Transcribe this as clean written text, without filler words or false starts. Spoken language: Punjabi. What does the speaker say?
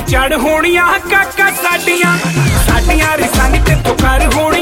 ਚੜ ਹੋਣੀਆਂ ਕਾਕਾ ਸਾਡੀਆਂ ਰਿਸਾਂ ਨੀ ਤੇ ਤੂੰ ਕਰ ਹੋਣੀ